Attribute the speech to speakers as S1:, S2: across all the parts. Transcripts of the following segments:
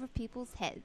S1: over people's heads.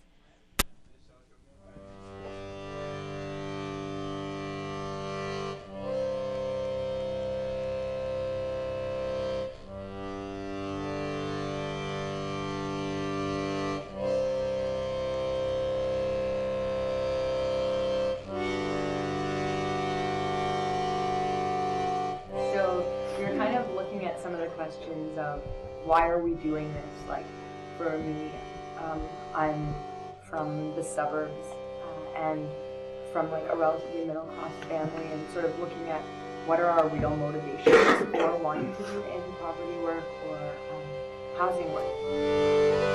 S2: So you're kind of looking at some of the questions of why are we doing this? Like for me, I'm from the suburbs and from like a relatively middle class family, and sort of looking at what are our real motivations for wanting to do anti-poverty work or housing work.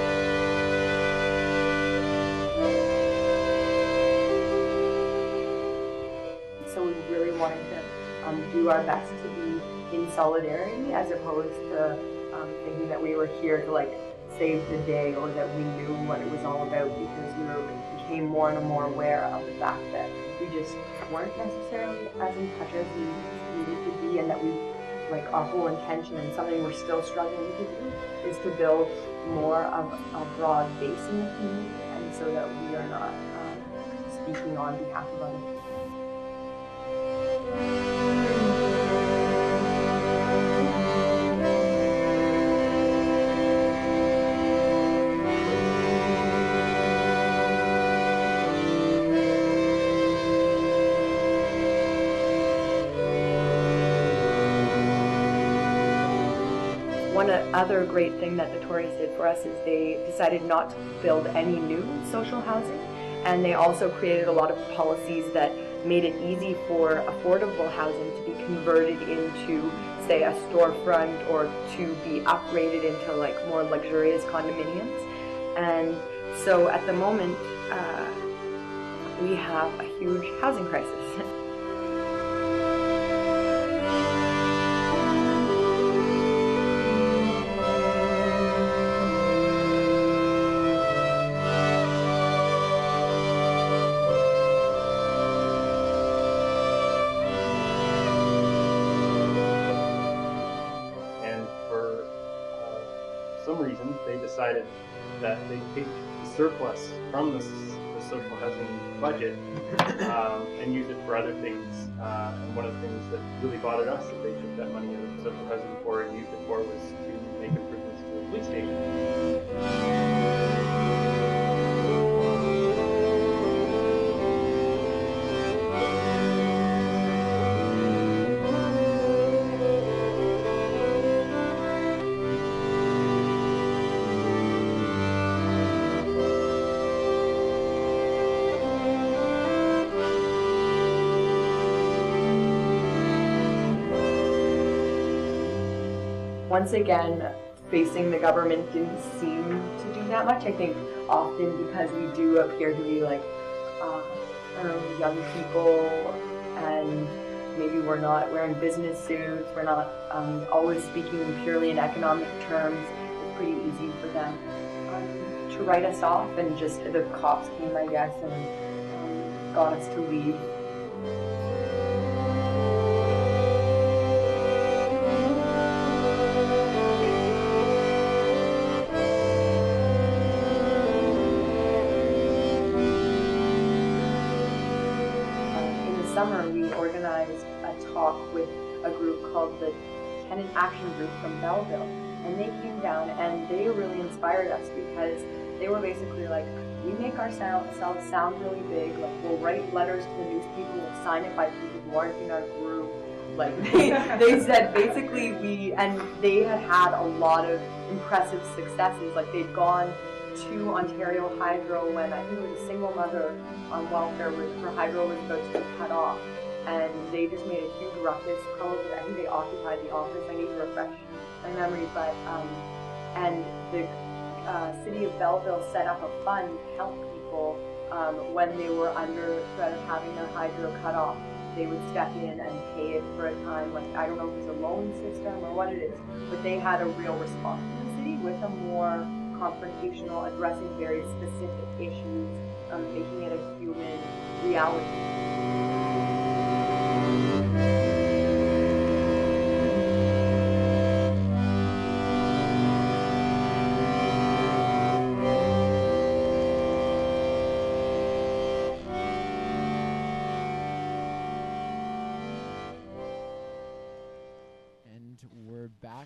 S2: So we really wanted to do our best to be in solidarity, as opposed to thinking that we were here to like save the day, or that we knew what it was all about, because we became more and more aware of the fact that we just weren't necessarily as in touch as we needed to be, and that we, like, our whole intention, and something we're still struggling to do, is to build more of a broad base in the community, and so that we are not speaking on behalf of other people. One other great thing that the Tories did for us is they decided not to build any new social housing, and they also created a lot of policies that made it easy for affordable housing to be converted into, say, a storefront, or to be upgraded into like more luxurious condominiums. And so at the moment, we have a huge housing crisis.
S3: Some reason they decided that they take the surplus from the social housing budget and use it for other things. And one of the things that really bothered us that they took that money out of social housing for and used it for was to make improvements to the police station.
S2: Once again, facing the government didn't seem to do that much. I think often because we do appear to be like young people, and maybe we're not wearing business suits, we're not always speaking purely in economic terms. It's pretty easy for them to write us off, and just the cops came, I guess, and got us to leave. Summer, we organized a talk with a group called the Tenant Action Group from Belleville, and they came down and they really inspired us, because they were basically like, we make ourselves sound really big, like we'll write letters to the newspaper, we'll sign it by people who aren't in our group. Like they said basically they had a lot of impressive successes. Like they'd gone to Ontario Hydro when I think it was a single mother on welfare her hydro was about to be cut off, and they just made a huge ruckus. Probably, I think they occupied the office. I need to refresh my memory, but and the city of Belleville set up a fund to help people when they were under threat of having their hydro cut off. They would step in and pay it for a time. Like, I don't know if it's a loan system or what it is, but they had a real response in the city with a more confrontational, addressing very specific issues, making it a human reality.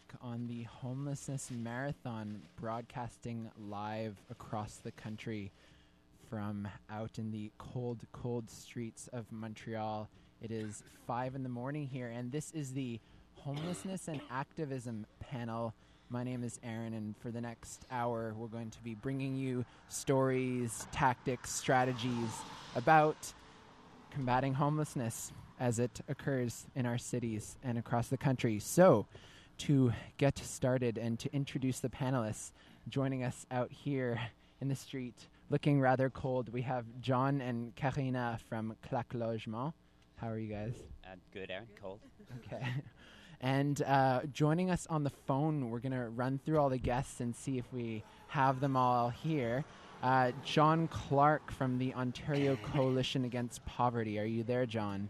S1: on the Homelessness Marathon, broadcasting live across the country from out in the cold, cold streets of Montreal. It is 5 in the morning here, and this is the Homelessness and Activism panel. My name is Aaron, and for the next hour, we're going to be bringing you stories, tactics, strategies about combating homelessness as it occurs in our cities and across the country. So, to get started and to introduce the panelists, joining us out here in the street, looking rather cold, we have John and Karina from Claque Logement. How are you guys?
S4: Good, Aaron. Cold.
S1: Okay. And joining us on the phone, we're going to run through all the guests and see if we have them all here. John Clark from the Ontario Coalition Against Poverty. Are you there, John?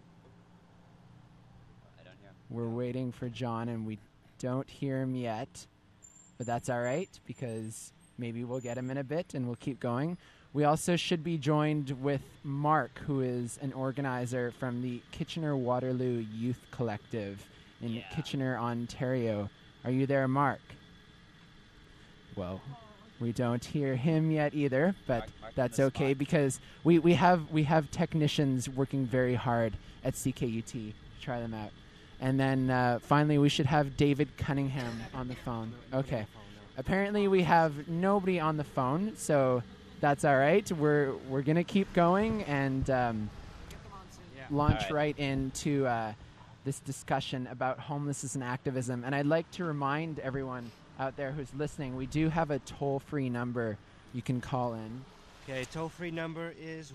S4: I don't hear him.
S1: We're waiting for John, and we don't hear him yet. But that's all right, because maybe we'll get him in a bit, and we'll keep going. We also should be joined with Mark, who is an organizer from the Kitchener-Waterloo Youth Collective in Kitchener, Ontario. Are you there, Mark? Well, we don't hear him yet either, but
S4: Mark
S1: that's okay, because we have technicians working very hard at CKUT to try them out. And then finally, we should have David Cunningham on the phone. Okay. Apparently, we have nobody on the phone, so that's all right. We're going to keep going and launch right into this discussion about homelessness and activism. And I'd like to remind everyone out there who's listening, we do have a toll-free number you can call in.
S5: Okay, toll-free number is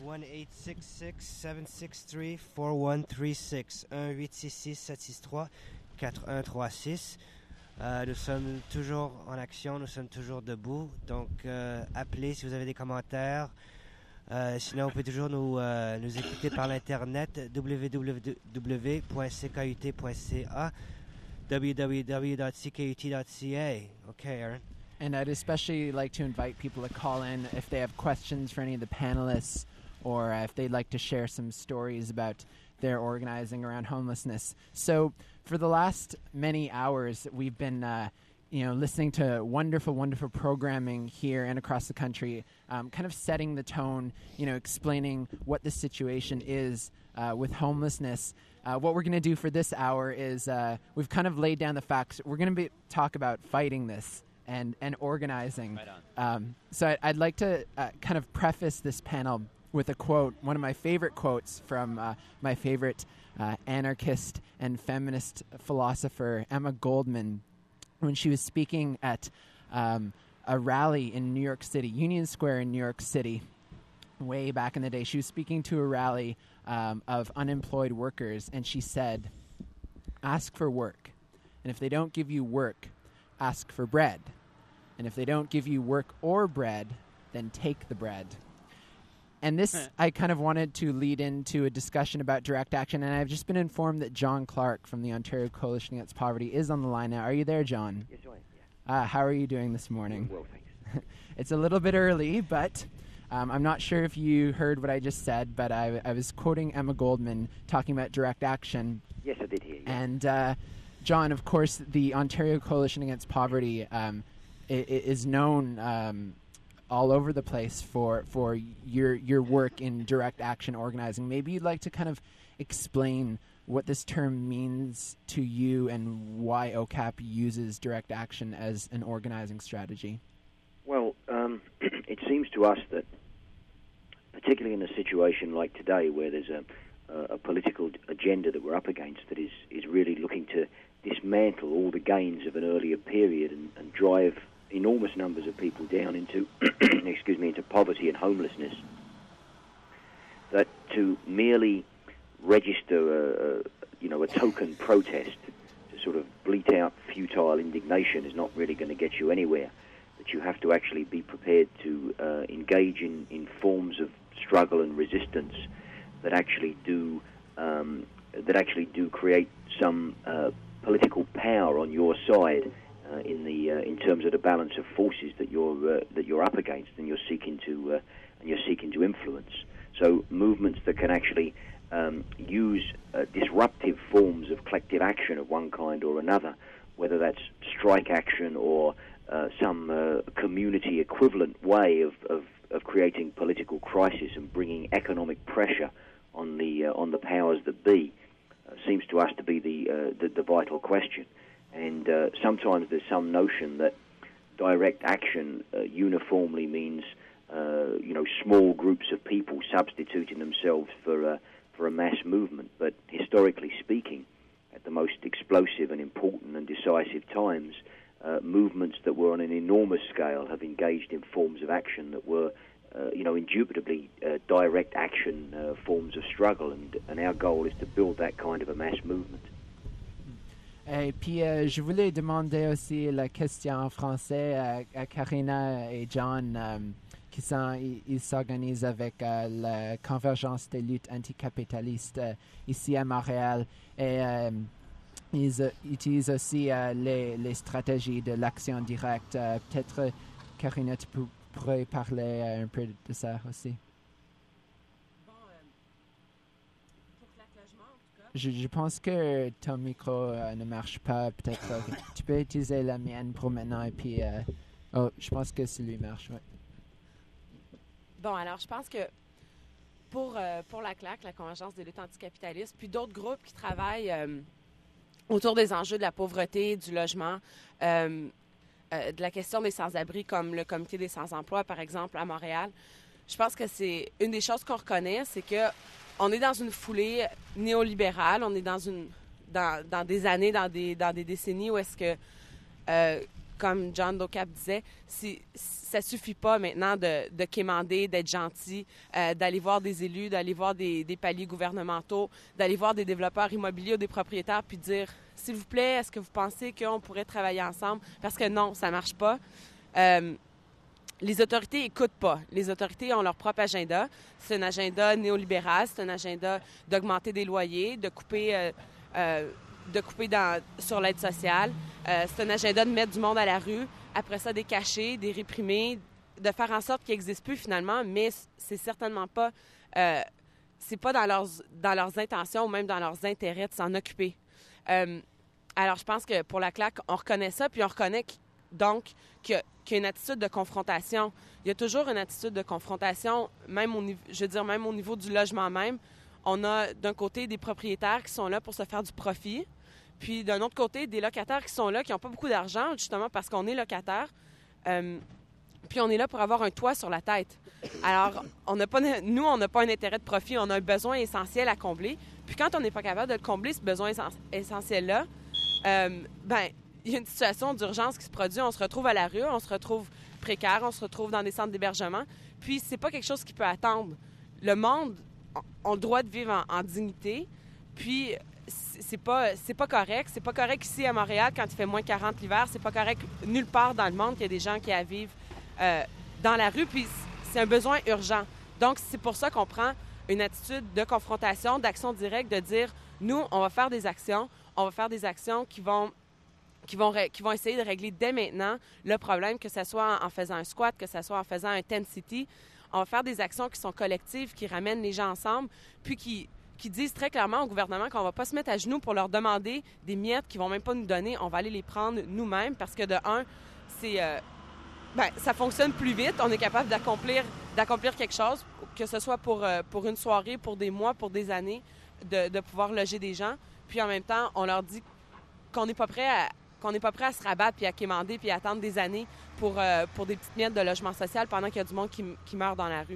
S5: 1-866-763-4136. 1-866-763-4136. Nous sommes toujours en action, nous sommes toujours debout. Donc, appelez si vous avez des commentaires. Sinon, vous pouvez toujours nous écouter par l'Internet, www.ckut.ca, www.ckut.ca. Okay, Aaron.
S1: And I'd especially like to invite people to call in if they have questions for any of the panelists, or if they'd like to share some stories about their organizing around homelessness. So for the last many hours, we've been listening to wonderful, wonderful programming here and across the country, kind of setting the tone, explaining what the situation is with homelessness. What we're going to do for this hour is we've kind of laid down the facts. We're going to talk about fighting this and organizing.
S4: Right on.
S1: So I'd like to kind of preface this panel with a quote, one of my favorite quotes from my favorite anarchist and feminist philosopher, Emma Goldman, when she was speaking at a rally in New York City, Union Square in New York City, way back in the day. She was speaking to a rally of unemployed workers, and she said, ask for work. And if they don't give you work, ask for bread. And if they don't give you work or bread, then take the bread. And this, I kind of wanted to lead into a discussion about direct action, and I've just been informed that John Clark from the Ontario Coalition Against Poverty is on the line now. Are you there, John?
S6: Yes, I am. Yeah.
S1: How are you doing this morning?
S6: Well, thanks.
S1: It's a little bit early, but I'm not sure if you heard what I just said, but I was quoting Emma Goldman talking about direct action.
S6: Yes, I did hear you.
S1: And John, of course, the Ontario Coalition Against Poverty is known all over the place for your work in direct action organizing. Maybe you'd like to kind of explain what this term means to you and why OCAP uses direct action as an organizing strategy.
S6: Well, it seems to us that, particularly in a situation like today where there's a political agenda that we're up against that is really looking to dismantle all the gains of an earlier period and drive enormous numbers of people down into into poverty and homelessness, that to merely register a token protest to sort of bleat out futile indignation is not really going to get you anywhere. That you have to actually be prepared to engage in forms of struggle and resistance that actually do create some political power on your side in terms of the balance of forces that you're up against and you're seeking to influence. So movements that can actually use disruptive forms of collective action of one kind or another whether that's strike action or some community equivalent way of creating political crisis and bringing economic pressure on the powers that be, seems to us to be the vital question. And sometimes there's some notion that direct action uniformly means small groups of people substituting themselves for a mass movement. But historically speaking, at the most explosive and important and decisive times, movements that were on an enormous scale have engaged in forms of action that were, indubitably direct action forms of struggle. And our goal is to build that kind of a mass movement.
S1: Et puis, je voulais demander aussi la question en français à Karina et John, ils s'organisent avec la Convergence des luttes anticapitalistes ici à Montréal. Et ils utilisent aussi les stratégies de l'action directe. Peut-être, Karina, tu pourrais parler un peu de ça aussi. Je pense que ton micro ne marche pas. Peut-être tu peux utiliser la mienne pour maintenant. Et puis, je pense que celui marche. Ouais.
S7: Bon, alors je pense que pour la CLAC, la Convergence des luttes anticapitalistes, puis d'autres groupes qui travaillent autour des enjeux de la pauvreté, du logement, de la question des sans-abri, comme le Comité des sans-emploi, par exemple, à Montréal, je pense que c'est une des choses qu'on reconnaît, c'est que on est dans une foulée néolibérale, on est dans des années, dans des décennies où est-ce que, comme John Docap disait, ça suffit pas maintenant de quémander, d'être gentil, d'aller voir des élus, d'aller voir des paliers gouvernementaux, d'aller voir des développeurs immobiliers ou des propriétaires, puis dire, s'il vous plaît, est-ce que vous pensez qu'on pourrait travailler ensemble? Parce que non, ça marche pas. Les autorités n'écoutent pas. Les autorités ont leur propre agenda. C'est un agenda néolibéral, c'est un agenda d'augmenter des loyers, de couper sur l'aide sociale. C'est un agenda de mettre du monde à la rue, après ça des cacher, des réprimer, de faire en sorte qu'ils n'existent plus finalement, mais c'est certainement pas, c'est pas dans leurs intentions ou même dans leurs intérêts de s'en occuper. Alors je pense que pour la CLAC, on reconnaît ça, puis on reconnaît donc qu'il y a une attitude de confrontation. Il y a toujours une attitude de confrontation, même au niveau du logement même. On a d'un côté des propriétaires qui sont là pour se faire du profit, puis d'un autre côté des locataires qui sont là, qui n'ont pas beaucoup d'argent, justement parce qu'on est locataire. Puis on est là pour avoir un toit sur la tête. Alors, on n'a pas un intérêt de profit, on a un besoin essentiel à combler. Puis quand on n'est pas capable de le combler, ce besoin essentiel-là, il y a une situation d'urgence qui se produit, on se retrouve à la rue, on se retrouve précaire, on se retrouve dans des centres d'hébergement. Puis c'est pas quelque chose qui peut attendre. Le monde a le droit de vivre en dignité, puis c'est pas correct. C'est pas correct ici à Montréal quand il fait moins 40 l'hiver. C'est pas correct nulle part dans le monde qu'il y a des gens qui vivent dans la rue, puis c'est un besoin urgent. Donc c'est pour ça qu'on prend une attitude de confrontation, d'action directe, de dire, nous, on va faire des actions qui vont essayer de régler dès maintenant le problème, que ce soit en faisant un squat, que ce soit en faisant un tent city. On va faire des actions qui sont collectives, qui ramènent les gens ensemble, puis qui disent très clairement au gouvernement qu'on ne va pas se mettre à genoux pour leur demander des miettes qu'ils ne vont même pas nous donner. On va aller les prendre nous-mêmes parce que, de un, ça fonctionne plus vite. On est capable d'accomplir quelque chose, que ce soit pour une soirée, pour des mois, pour des années, de pouvoir loger des gens. Puis en même temps, on leur dit qu'on n'est pas prêt à se rabattre puis à quémander puis à attendre des années pour des petites miettes de logement social pendant qu'il y a du monde qui meurt dans la rue.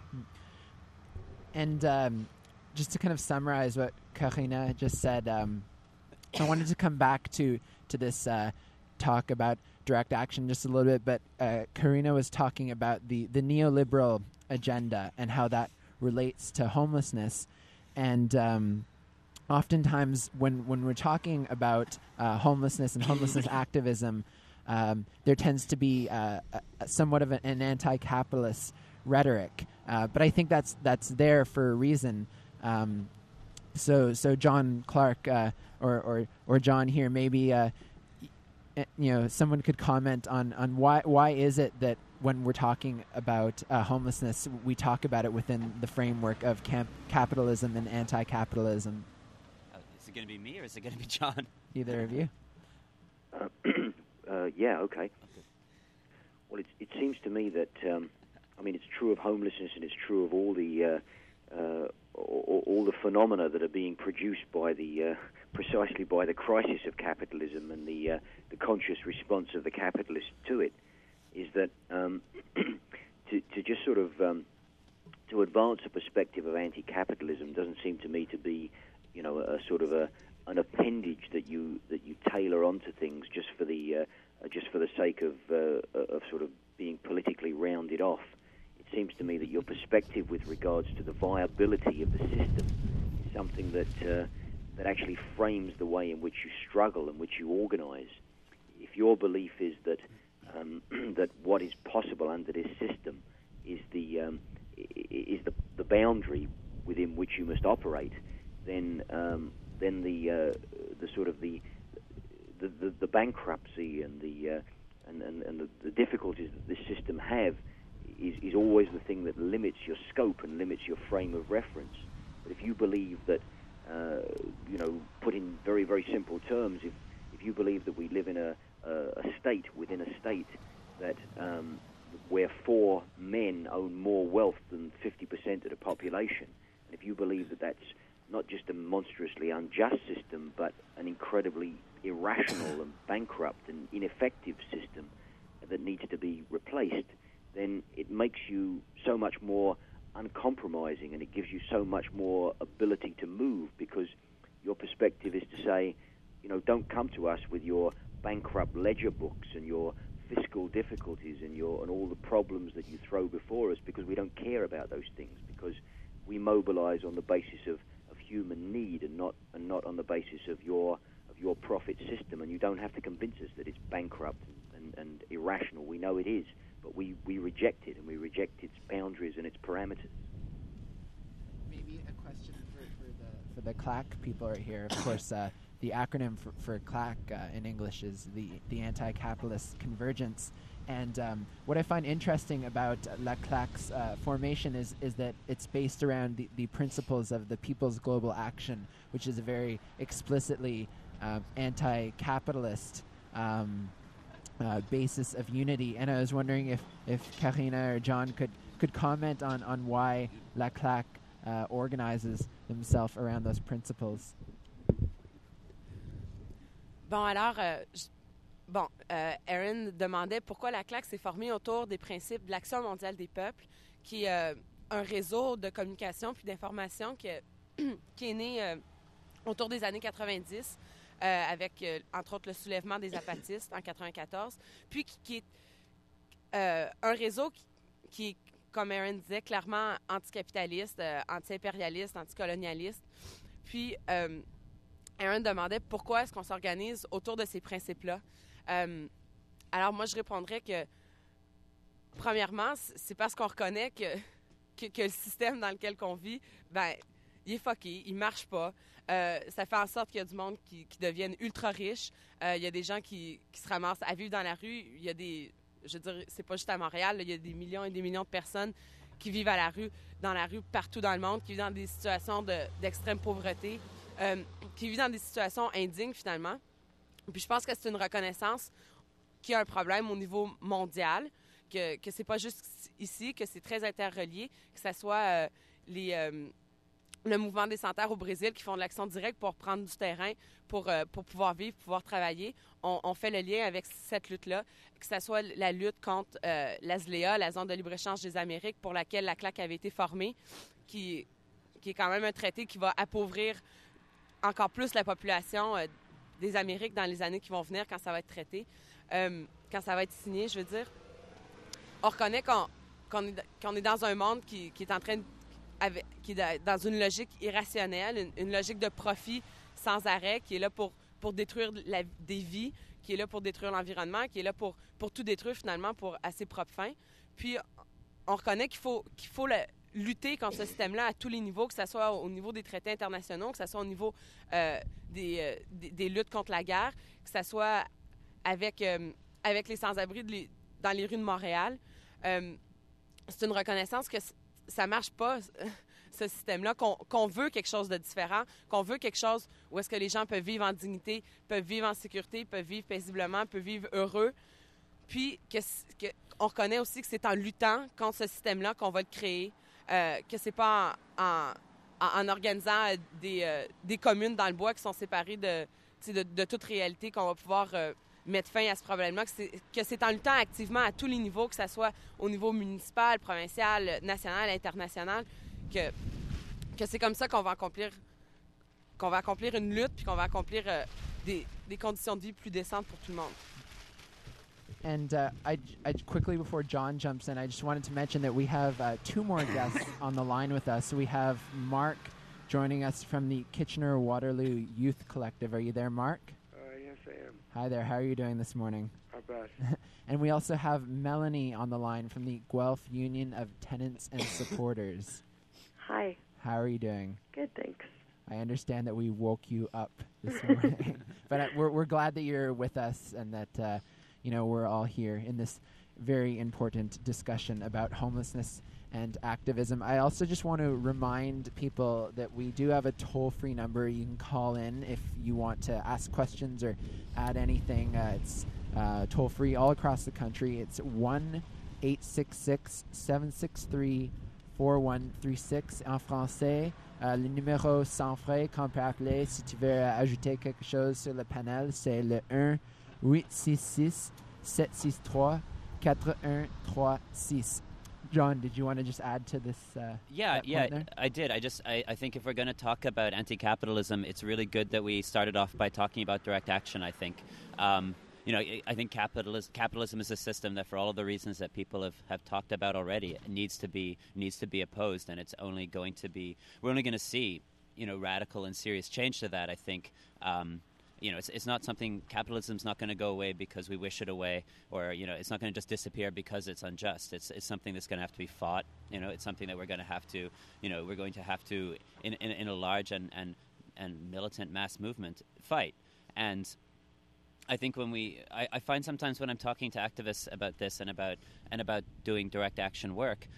S1: And just to kind of summarize what Karina just said, I wanted to come back to this talk about direct action just a little bit, but Karina was talking about the neoliberal agenda and how that relates to homelessness. And oftentimes when we're talking about homelessness and homelessness activism, there tends to be somewhat of an anti-capitalist rhetoric, but I think that's there for a reason. So John Clark or John here, maybe someone could comment on why is it that when we're talking about homelessness, we talk about it within the framework of capitalism and anti-capitalism.
S4: Is it going to be me or is it going to be John?
S1: Either of you.
S6: Yeah, okay. Well, it seems to me that it's true of homelessness, and it's true of all the phenomena that are being produced by precisely by the crisis of capitalism and the conscious response of the capitalist to it. Is that to just sort of to advance a perspective of anti-capitalism doesn't seem to me to be, a sort of an appendage that you tailor onto things just for the sake of sort of being politically rounded off. It seems to me that your perspective with regards to the viability of the system is something that actually frames the way in which you struggle and which you organize. If your belief is that that what is possible under this system is the boundary within which you must operate, then the sort of the bankruptcy and the difficulties that this system have is always the thing that limits your scope and limits your frame of reference. But if you believe that, put in very, very simple terms, if you believe that we live in a state within a state that where 4 men own more wealth than 50% of the population, and if you believe that that's not just a monstrously unjust system, but an incredibly irrational and bankrupt and ineffective system that needs to be replaced, then it makes you so much more uncompromising, and it gives you so much more ability to move, because your perspective is to say, don't come to us with your bankrupt ledger books and your fiscal difficulties and all the problems that you throw before us, because we don't care about those things, because we mobilize on the basis of human need and not on the basis of your profit system. And you don't have to convince us that it's bankrupt and irrational. We know it is, but we reject it, and we reject its boundaries and its parameters.
S1: Maybe a question for the CLAC people right here. Of course, the acronym for CLAC in English is the Anti-Capitalist Convergence. And what I find interesting about La CLAC's formation is that it's based around the principles of the People's Global Action, which is a very explicitly anti-capitalist basis of unity. And I was wondering if Karina or John could comment on why La CLAC organizes themselves around those principles.
S7: Bon, alors, Aaron demandait pourquoi la CLAC s'est formée autour des principes de l'Action mondiale des peuples, qui est un réseau de communication puis d'information qui est né autour des années 90, avec, entre autres, le soulèvement des apatistes en 94, puis qui est un réseau qui est, comme Aaron disait, clairement anticapitaliste, anti-impérialiste, anticolonialiste. Puis, Aaron demandait pourquoi est-ce qu'on s'organise autour de ces principes-là. Alors, moi, je répondrais que, premièrement, c'est parce qu'on reconnaît que le système dans lequel on vit, il est fucké, il marche pas. Ça fait en sorte qu'il y a du monde qui devienne ultra riche. Il y a des gens qui se ramassent à vivre dans la rue. Il y a je veux dire, c'est pas juste à Montréal, là, il y a des millions et des millions de personnes qui vivent dans la rue partout dans le monde, qui vivent dans des situations d'extrême pauvreté, qui vivent dans des situations indignes, finalement. Puis je pense que c'est une reconnaissance qu'il y a un problème au niveau mondial, que c'est pas juste ici, que c'est très interrelié, que ce soit le mouvement des Sans-Terre au Brésil qui font de l'action directe pour prendre du terrain, pour pouvoir vivre, pouvoir travailler. On fait le lien avec cette lutte-là, que ce soit la lutte contre l'ASLEA, la zone de libre-échange des Amériques, pour laquelle la CLAC avait été formée, qui est quand même un traité qui va appauvrir encore plus la population des Amériques dans les années qui vont venir quand ça va être traité, quand ça va être signé, je veux dire. On reconnaît qu'on est dans un monde qui est en train qui est dans une logique irrationnelle, une logique de profit sans arrêt, qui est là pour détruire des vies, qui est là pour détruire l'environnement, qui est là pour tout détruire finalement à ses propres fins. Puis on reconnaît qu'il faut lutter contre ce système-là à tous les niveaux, que ce soit au niveau des traités internationaux, que ce soit au niveau des luttes contre la guerre, que ce soit avec les sans-abri dans les rues de Montréal. C'est une reconnaissance que ça marche pas. ce système-là, qu'on veut quelque chose de différent, qu'on veut quelque chose où est-ce que les gens peuvent vivre en dignité, peuvent vivre en sécurité, peuvent vivre paisiblement, peuvent vivre heureux. Puis on reconnaît aussi que c'est en luttant contre ce système-là qu'on va le créer, que c'est pas en organisant des communes dans le bois qui sont séparées de toute réalité qu'on va pouvoir mettre fin à ce problème-là, que c'est en luttant activement à tous les niveaux, que ce soit au niveau municipal, provincial, national, international, que c'est comme ça qu'on va accomplir une lutte, puis qu'on va accomplir des conditions de vie plus décentes pour tout le monde.
S1: And I quickly, before John jumps in, I just wanted to mention that we have 2 more guests on the line with us. We have Mark joining us from the Kitchener-Waterloo Youth Collective. Are you there, Mark?
S8: Yes, I am.
S1: Hi there. How are you doing this morning?
S8: Not bad.
S1: And we also have Melanie on the line from the Guelph Union of Tenants and Supporters.
S9: Hi.
S1: How are you doing?
S9: Good, thanks.
S1: I understand that we woke you up this morning, but we're glad that you're with us and that we're all here in this very important discussion about homelessness and activism. I also just want to remind people that we do have a toll-free number you can call in if you want to ask questions or add anything. It's toll-free all across the country. It's 1-866-763-4136 en français. Le numéro sans frais qu'on peut appeler si tu veux ajouter quelque chose sur le panel, c'est le 1-866-763-4136. John, did you want to just add to this?
S4: Yeah, I did. I think if we're going to talk about anti-capitalism, it's really good that we started off by talking about direct action, I think. I think capitalism is a system that, for all of the reasons that people have talked about already, needs to be opposed, and we're only going to see, radical and serious change to that. I think, it's not something. Capitalism's not going to go away because we wish it away, or it's not going to just disappear because it's unjust. It's something that's going to have to be fought. It's something that we're going to have to, in a large and militant mass movement, fight. And I think I find sometimes when I'm talking to activists about this and about doing direct action work,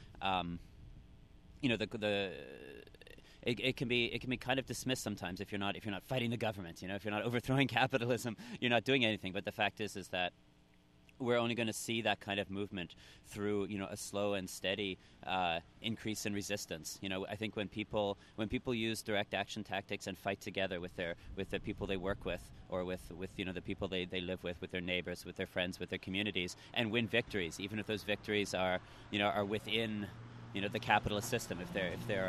S4: it can be kind of dismissed sometimes if you're not fighting the government, if you're not overthrowing capitalism, you're not doing anything. But the fact is that we're only going to see that kind of movement through a slow and steady increase in resistance. I think when people use direct action tactics and fight together with the people they work with, or with the people they live with their neighbors, with their friends, with their communities, and win victories, even if those victories are within the capitalist system, if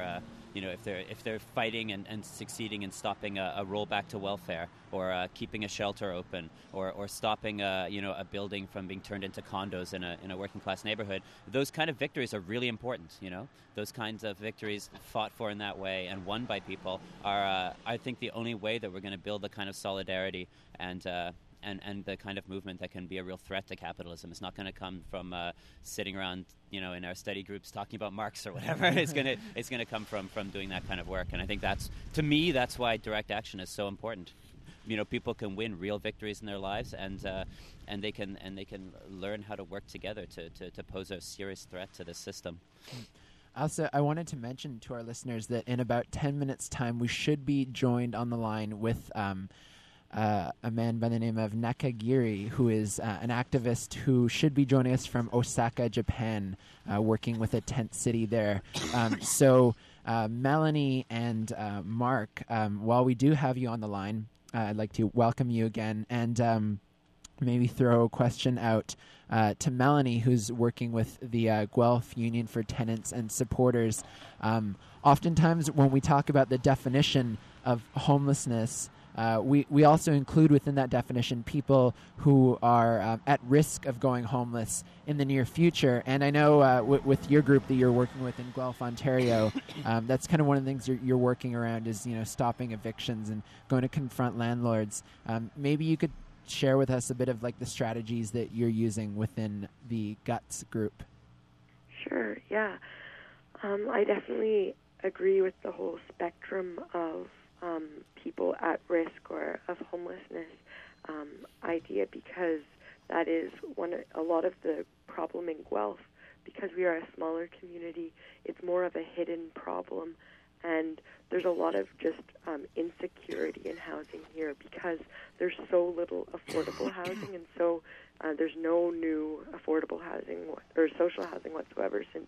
S4: they're fighting and succeeding in stopping a rollback to welfare, or keeping a shelter open, or stopping a building from being turned into condos in a working class neighborhood, those kind of victories are really important. Those kinds of victories fought for in that way and won by people are, I think, the only way that we're going to build the kind of solidarity and the kind of movement that can be a real threat to capitalism. It's not going to come from sitting around, in our study groups talking about Marx or whatever. It's going to come from doing that kind of work. And I think that's why direct action is so important. People can win real victories in their lives, and they can learn how to work together to pose a serious threat to the system.
S1: Also, I wanted to mention to our listeners that in about 10 minutes' time, we should be joined on the line with a man by the name of Nakagiri, who is an activist who should be joining us from Osaka, Japan, working with a tent city there. So Melanie and Mark, while we do have you on the line, I'd like to welcome you again and maybe throw a question out to Melanie, who's working with the Guelph Union for Tenants and Supporters. Oftentimes when we talk about the definition of homelessness, we also include within that definition people who are at risk of going homeless in the near future. And I know with your group that you're working with in Guelph, Ontario, that's kind of one of the things you're working around is, stopping evictions and going to confront landlords. Maybe you could share with us a bit of like the strategies that you're using within the GUTS group.
S9: Sure, yeah. I definitely agree with the whole spectrum of people at risk or of homelessness idea, because that is a lot of the problem in Guelph. Because we are a smaller community, it's more of a hidden problem, And there's a lot of just insecurity in housing here because there's so little affordable housing, and so there's no new affordable housing or social housing whatsoever since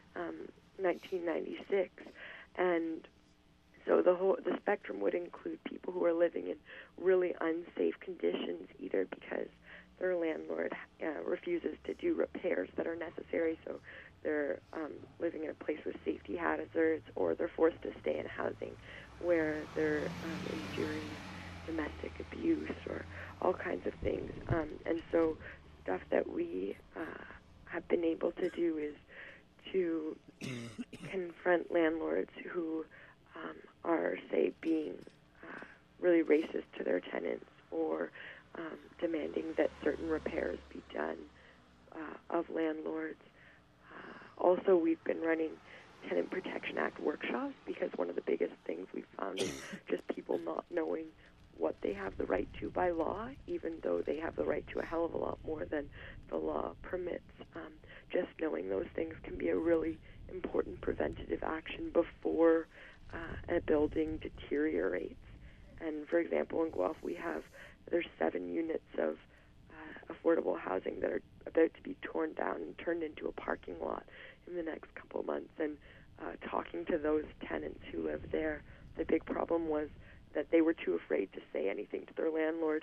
S9: 1996. And so the spectrum would include people who are living in really unsafe conditions, either because their landlord refuses to do repairs that are necessary, so they're living in a place with safety hazards, or they're forced to stay in housing where they're enduring domestic abuse or all kinds of things. And so stuff that we have been able to do is to confront landlords who are, say, being really racist to their tenants, or demanding that certain repairs be done of landlords. Also, we've been running Tenant Protection Act workshops because one of the biggest things we've found is just people not knowing what they have the right to by law, even though they have the right to a hell of a lot more than the law permits. Just knowing those things can be a really important preventative action before a building deteriorates. And for example, in Guelph, there's 7 units of affordable housing that are about to be torn down and turned into a parking lot in the next couple of months. And talking to those tenants who live there, the big problem was that they were too afraid to say anything to their landlord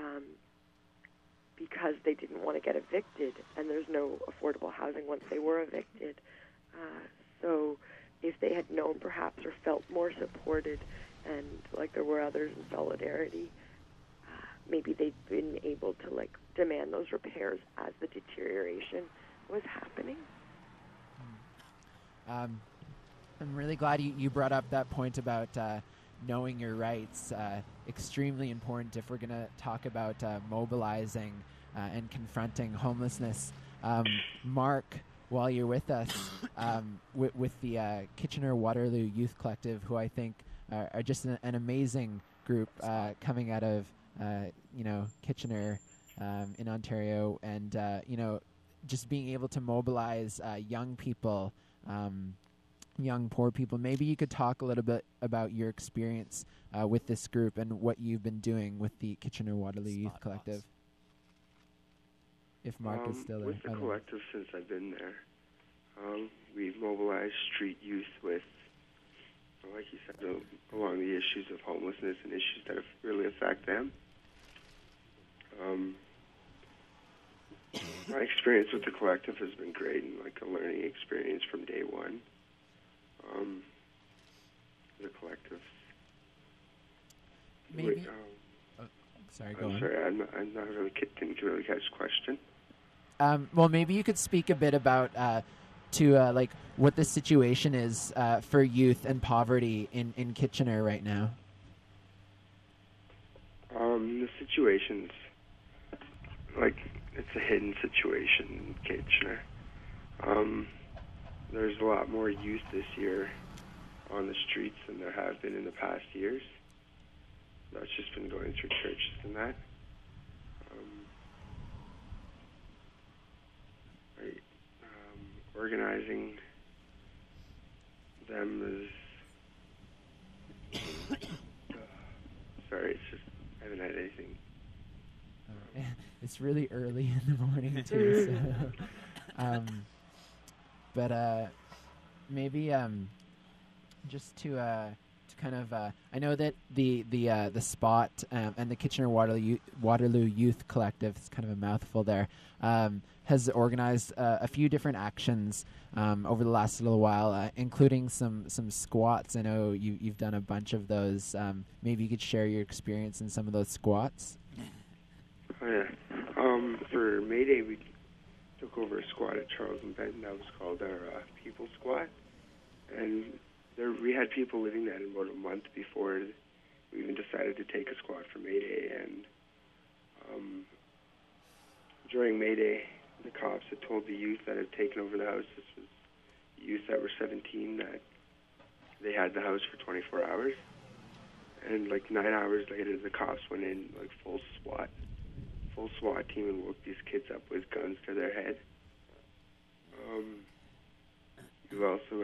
S9: because they didn't want to get evicted, and there's no affordable housing once they were evicted. So if they had known perhaps, or felt more supported, and like there were others in solidarity, maybe they'd been able to demand those repairs as the deterioration was happening.
S1: I'm really glad you brought up that point about knowing your rights. Extremely important if we're going to talk about mobilizing and confronting homelessness. Mark, while you're with us, with the Kitchener-Waterloo Youth Collective, who I think are just an amazing group coming out of Kitchener in Ontario, and just being able to mobilize young people, young poor people. Maybe you could talk a little bit about your experience with this group and what you've been doing with the Kitchener-Waterloo Youth Collective. If Mark is still there.
S8: With the collective, since I've been there, we've mobilized street youth with, like you said, along the issues of homelessness and issues that really affect them. My experience with the collective has been great, and like a learning experience from day one. The collective.
S1: Maybe. Sorry, go on.
S8: I'm sorry, I'm not really didn't really catch the question.
S1: Well, maybe you could speak a bit about what the situation is for youth and poverty in Kitchener right now.
S8: The situation's it's a hidden situation in Kitchener. There's a lot more youth this year on the streets than there have been in the past years. That's just been going through churches and that. Organizing them is... sorry, it's just I haven't had anything.
S1: It's really early in the morning too, so but maybe just to kind of I know that the Spot and the Kitchener-Waterloo Youth Collective, it's kind of a mouthful there, has organized a few different actions over the last little while, including some squats. I know you've done a bunch of those. Maybe you could share your experience in some of those squats.
S8: Oh, yeah. For May Day, we took over a squat at Charles and Benton that was called our People Squat. And we had people living there about a month before we even decided to take a squat for May Day. And during May Day, the cops had told the youth that had taken over the house, this was youth that were 17, that they had the house for 24 hours. And 9 hours later, the cops went in full SWAT team and woke these kids up with guns to their head. You also